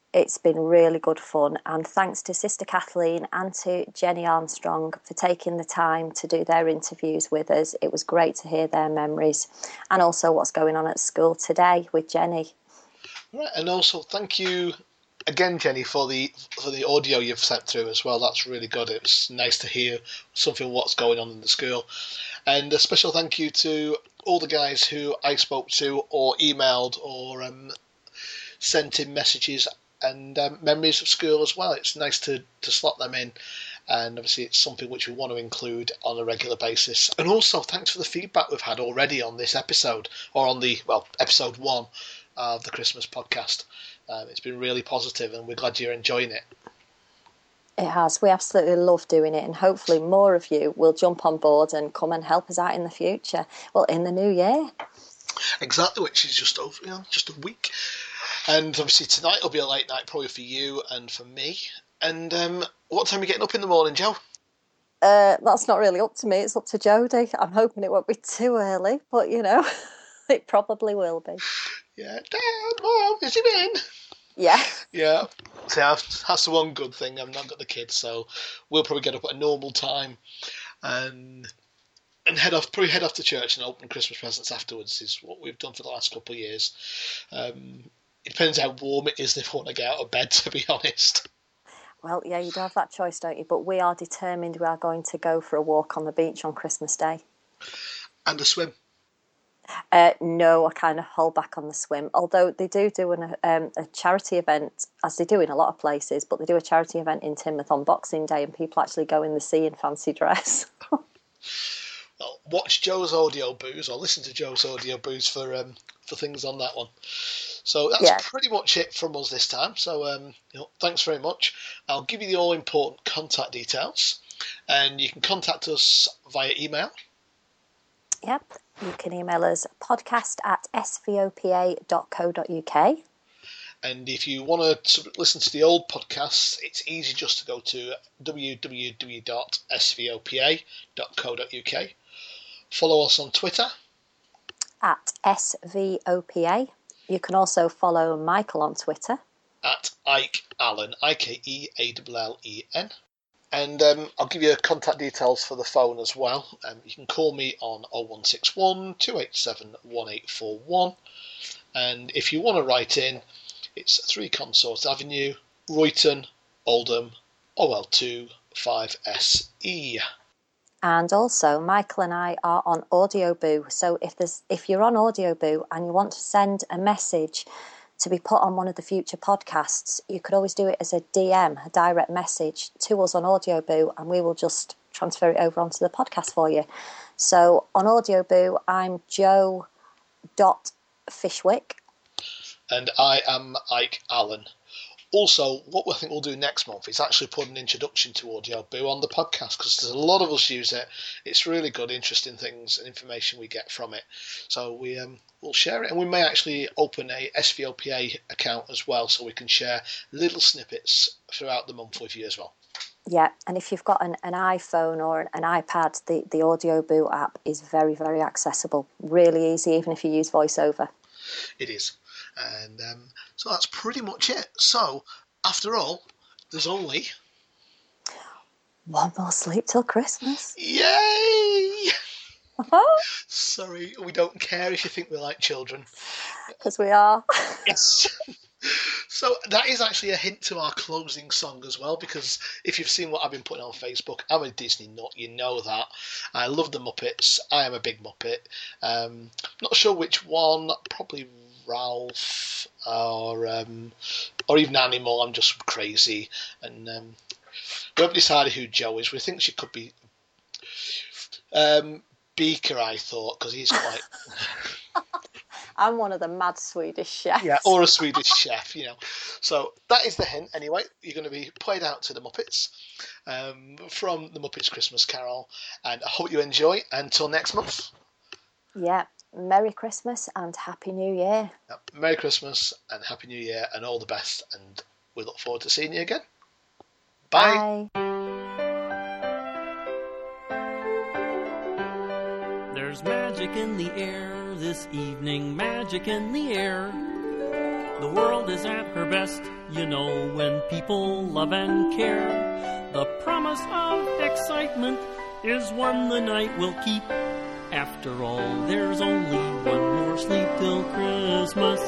It's been really good fun, and thanks to Sister Kathleen and to Jenny Armstrong for taking the time to do their interviews with us. It was great to hear their memories and also what's going on at school today with Jenny. Right, and also thank you again, Jenny, for the for the audio you've sent through as well. That's really good. It's nice to hear something what's going on in the school. And a special thank you to all the guys who I spoke to or emailed or um, sent in messages and um, memories of school as well. It's nice to, to slot them in, and obviously it's something which we want to include on a regular basis. And also thanks for the feedback we've had already on this episode, or on the, well, episode one of the Christmas podcast. Um, it's been really positive, and we're glad you're enjoying it. It has. We absolutely love doing it, and hopefully more of you will jump on board and come and help us out in the future. Well, in the new year. Exactly, which is just over, you know, just a week. And obviously tonight will be a late night probably for you and for me. And um, what time are you getting up in the morning, Jo? Uh, that's not really up to me. It's up to Jodie. I'm hoping it won't be too early, but, you know, it probably will be. Yeah, Dad, Mom, is he in? Yeah. Yeah. So that's the one good thing. I've not got the kids, so we'll probably get up at a normal time and and head off, probably head off to church and open Christmas presents afterwards is what we've done for the last couple of years. Um, it depends how warm it is if we want to get out of bed, to be honest. Well, yeah, you do have that choice, don't you? But we are determined we are going to go for a walk on the beach on Christmas Day. And a swim. Uh, no, I kind of hold back on the swim. Although they do do an, um, a charity event, as they do in a lot of places, but they do a charity event in Teignmouth on Boxing Day, and people actually go in the sea in fancy dress. Well, watch Joe's audio booze, or listen to Joe's audio booze for um, for things on that one. So that's yeah. pretty much it from us this time. So um, you know, thanks very much. I'll give you the all important contact details, and you can contact us via email. Yep, you can email us podcast at s v o p a dot co dot u k. And if you want to listen to the old podcasts, it's easy just to go to w w w dot s v o p a dot co dot u k. Follow us on Twitter. At S V O P A. You can also follow Michael on Twitter. At Ike Allen, I K E A L L E N. And um, I'll give you contact details for the phone as well. Um, you can call me on oh one six one, two eight seven, one eight four one. And if you want to write in, it's three Consort Avenue, Royton, Oldham, O L two five S E. And also, Michael and I are on Audioboo. So if there's if you're on Audioboo and you want to send a message to be put on one of the future podcasts, you could always do it as a D M, a direct message to us on Audioboo, and we will just transfer it over onto the podcast for you. So on Audioboo, I'm Jo dot Fishwick. And I am Ike Allen. Also, what I think we'll do next month is actually put an introduction to Audioboo on the podcast, because there's a lot of us use it. It's really good, interesting things and information we get from it. So we um, we'll share it, and we may actually open a S V O P A account as well, so we can share little snippets throughout the month with you as well. Yeah, and if you've got an, an iPhone or an, an iPad, the, the Audioboo app is very, very accessible. Really easy, even if you use VoiceOver. It is. And um, so that's pretty much it. So, after all, there's only... one more sleep till Christmas. Yay! Sorry, we don't care if you think we're like children. Because we are. Yes. So that is actually a hint to our closing song as well, because if you've seen what I've been putting on Facebook, I'm a Disney nut, you know that. I love the Muppets. I am a big Muppet. Um, not sure which one, probably Ralph or um, or even Animal. I'm just crazy. And um, we haven't decided who Joe is. We think she could be um, Beaker, I thought, because he's quite... I'm one of the mad Swedish chefs. Yeah, or a Swedish chef, you know. So that is the hint. Anyway, you're going to be played out to the Muppets um, from the Muppets Christmas Carol, and I hope you enjoy. Until next month. Yeah, Merry Christmas and Happy New Year. Yep. Merry Christmas and Happy New Year and all the best, and we look forward to seeing you again. Bye. Bye. There's magic in the air this evening, magic in the air. The world is at her best, you know, when people love and care. The promise of excitement is one the night will keep. After all, there's only one more sleep till Christmas.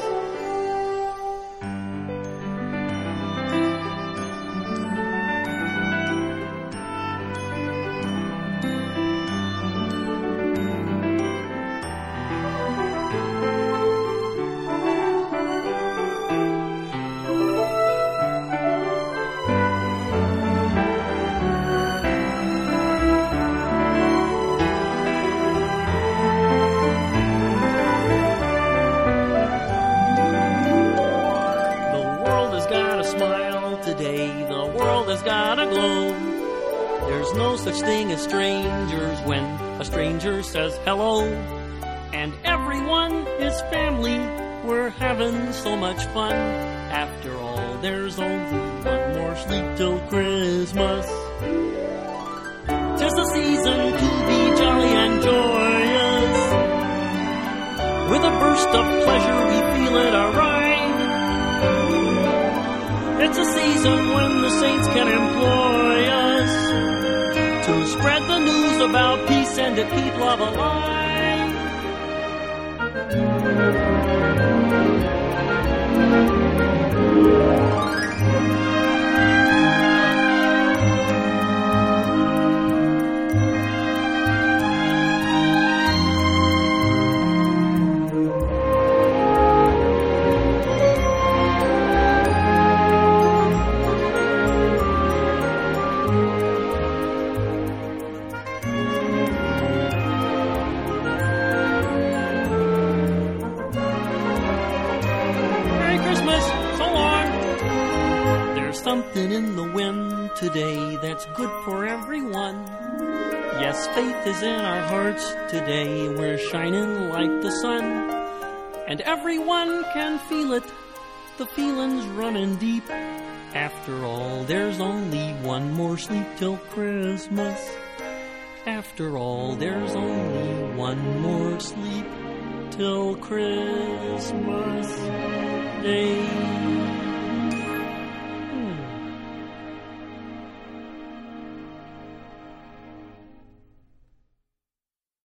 Says hello, and everyone is family. We're having so much fun. After all, there's only one more sleep till Christmas. 'Tis the season to be jolly and joyous. With a burst of pleasure we feel it arrive. It's a season when the saints can employ us to spread the news about peace and to keep love alive. Something in the wind today that's good for everyone. Yes, faith is in our hearts today. We're shining like the sun, and everyone can feel it. The feeling's running deep. After all, there's only one more sleep till Christmas. After all, there's only one more sleep till Christmas Day.